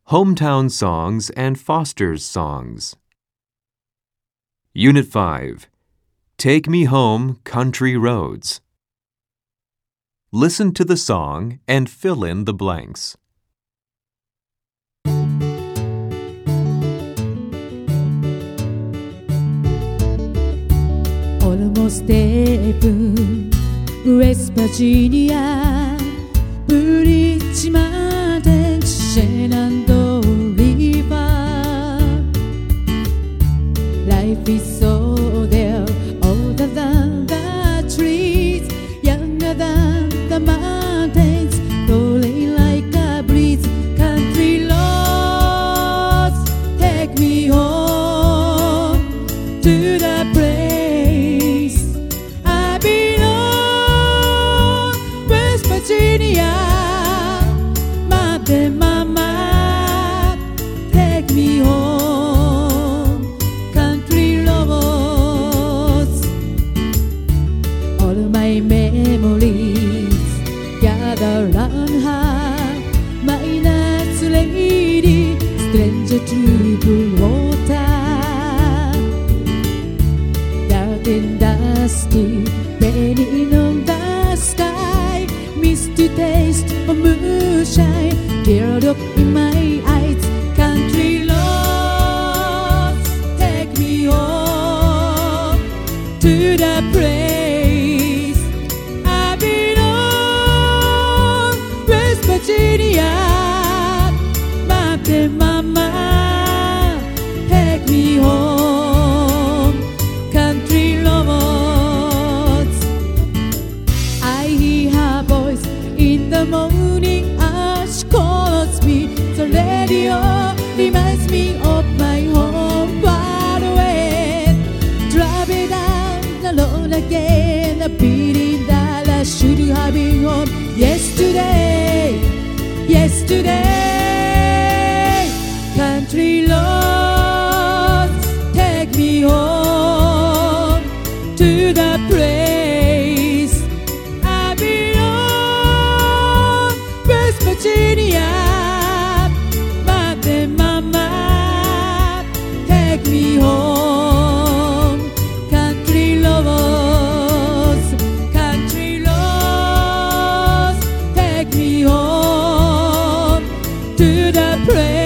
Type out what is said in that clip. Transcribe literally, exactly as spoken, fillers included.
Hometown Songs and Foster's Songs. Unit five. Take Me Home, Country Roads. Listen to the song and fill in the blanks. Almost heaven, West Virginia, Bridge Mountain, Shenandoah River. Life is so there, older than the trees, younger than the mountains, rolling like a breeze. Country roads, take me home to the place I belong. West Virginia, Mountain Mama, take me home. Country roads, all my memories gather round her. My nice lady, stranger to blue water. Dark and dusty, raining on the sky, misty taste of moonshine, teardrop in my eyes. Country roads, take me home to the place I belong. West Virginia, Mountain Mama, take me home. Country roads, I hear her voice in the morning as she calls me. The radio reminds me of my home far away. Driving down the road again, a feeling that I should have been home yesterday, yesterday. Country roads, take me home to the place I belong. West Virginia, Mountain Mama, take me home. Country roads, country roads, take me home to the place